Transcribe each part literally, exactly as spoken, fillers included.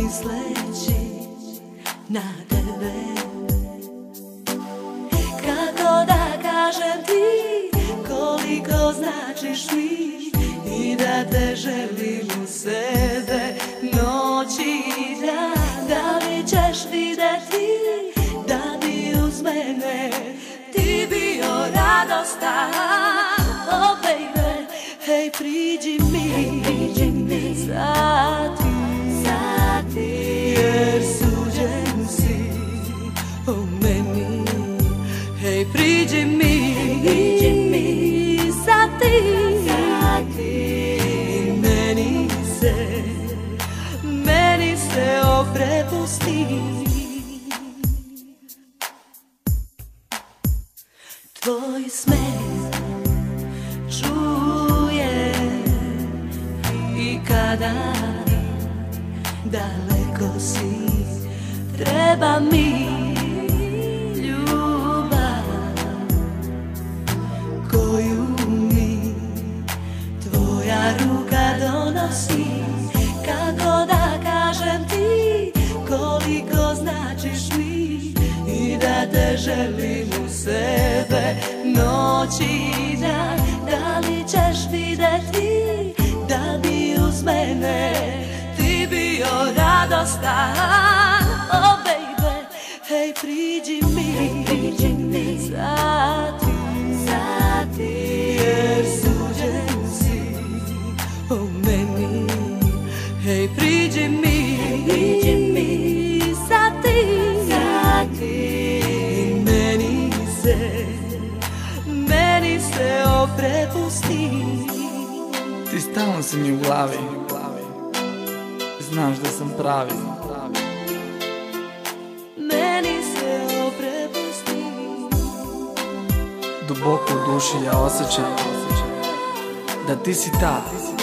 misleći na tebe. Kako da kažem ti koliko značiš mi i da te želim u sebe noć i dan. Da li ćeš vidjeti da bi uz mene ti bio radostan? Oh baby, hej priđi mi, sati, sati, jer suđen si o meni. Hej priđi mi, sati, sati, meni se, meni se oprepusti. Tvoj smeh čuje i kada daleko si, treba mi ljubav koju mi tvoja ruka donosi. Kako da kažem ti koliko značiš mi i da te želim u sebe noć i dan. Da li ćeš vidjeti da bi uz mene ti bio radostan? Oh baby, hej priđi mi, sati, sati, jer suđen si o meni. Hej priđi mi, sati, sati, meni se, meni se oprepusti. Ti stalno si mi u glavi, znaš da sam pravi. Meni se oprepusti. Duboko u duši ja osjećam da ti si ta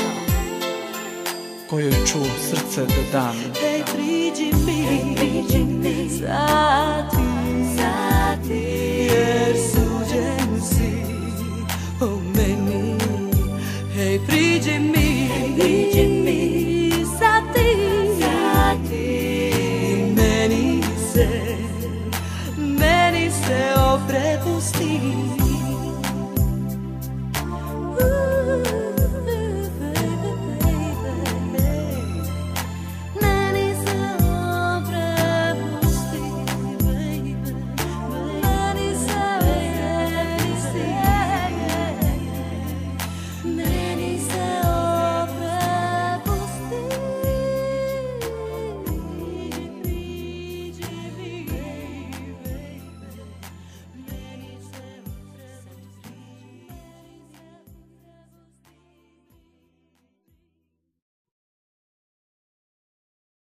kojoj ču srce da dam. Hej priđi mi, sati, sati, jer suđen si o meni. Hej priđi mi,